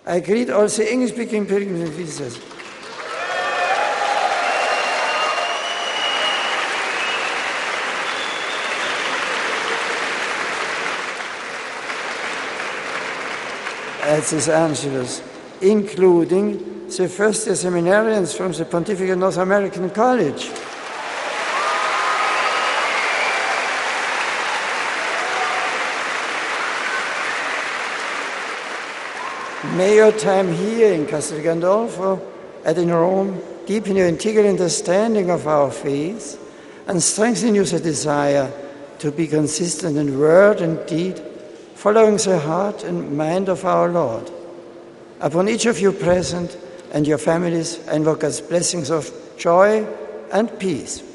I greet all the English-speaking pilgrims and visitors. At this Angelus, including the first seminarians from the Pontifical North American College. May your time here in Castel Gandolfo and in Rome deepen your integral understanding of our faith and strengthen you the desire to be consistent in word and deed, following the heart and mind of our Lord. Upon each of you present and your families, I invoke God's blessings of joy and peace.